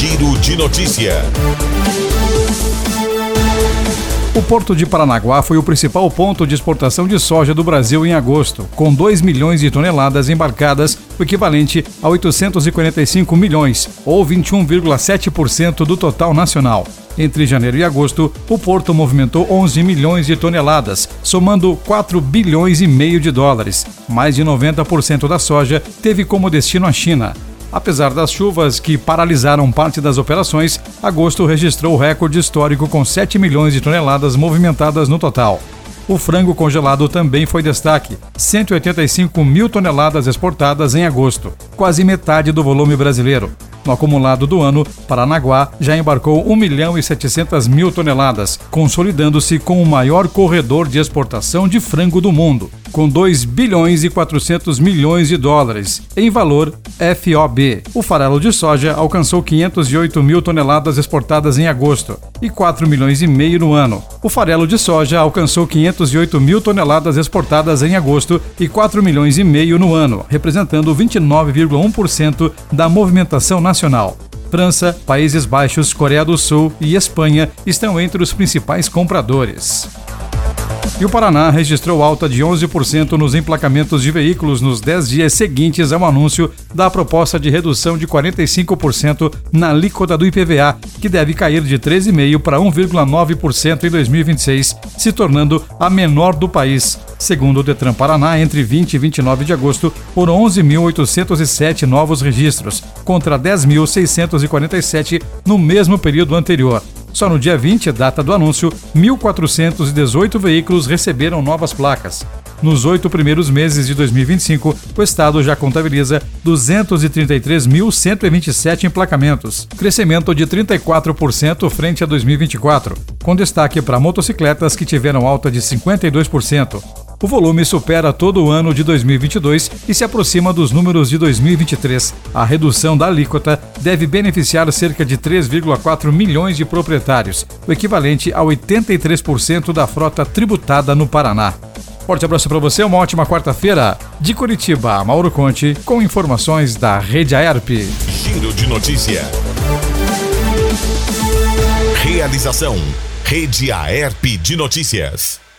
Giro de Notícia. O Porto de Paranaguá foi o principal ponto de exportação de soja do Brasil em agosto, com 2 milhões de toneladas embarcadas, o equivalente a 845 milhões, ou 21,7% do total nacional. Entre janeiro e agosto, o Porto movimentou 11 milhões de toneladas, somando 4 bilhões e meio de dólares. Mais de 90% da soja teve como destino a China. Apesar das chuvas que paralisaram parte das operações, agosto registrou o recorde histórico com 7 milhões de toneladas movimentadas no total. O frango congelado também foi destaque, 185 mil toneladas exportadas em agosto, quase metade do volume brasileiro. No acumulado do ano, Paranaguá já embarcou 1 milhão e 700 mil toneladas, consolidando-se como o maior corredor de exportação de frango do mundo, com 2 bilhões e 400 milhões de dólares, em valor FOB. O farelo de soja alcançou 508 mil toneladas exportadas em agosto e 4 milhões e meio no ano. O farelo de soja alcançou 508 mil toneladas exportadas em agosto e 4 milhões e meio no ano, representando 29,1% da movimentação nacional. França, Países Baixos, Coreia do Sul e Espanha estão entre os principais compradores. E o Paraná registrou alta de 11% nos emplacamentos de veículos nos 10 dias seguintes ao anúncio da proposta de redução de 45% na alíquota do IPVA, que deve cair de 13,5% para 1,9% em 2026, se tornando a menor do país. Segundo o Detran Paraná, entre 20 e 29 de agosto, foram 11.807 novos registros, contra 10.647 no mesmo período anterior. Só no dia 20, data do anúncio, 1.418 veículos receberam novas placas. Nos 8 primeiros meses de 2025, o Estado já contabiliza 233.127 emplacamentos, crescimento de 34% frente a 2024, com destaque para motocicletas que tiveram alta de 52%. O volume supera todo o ano de 2022 e se aproxima dos números de 2023. A redução da alíquota deve beneficiar cerca de 3,4 milhões de proprietários, o equivalente a 83% da frota tributada no Paraná. Forte abraço para você, uma ótima quarta-feira. De Curitiba, Mauro Conte, com informações da Rede Aerp. Giro de Notícia. Realização: Rede Aerp de Notícias.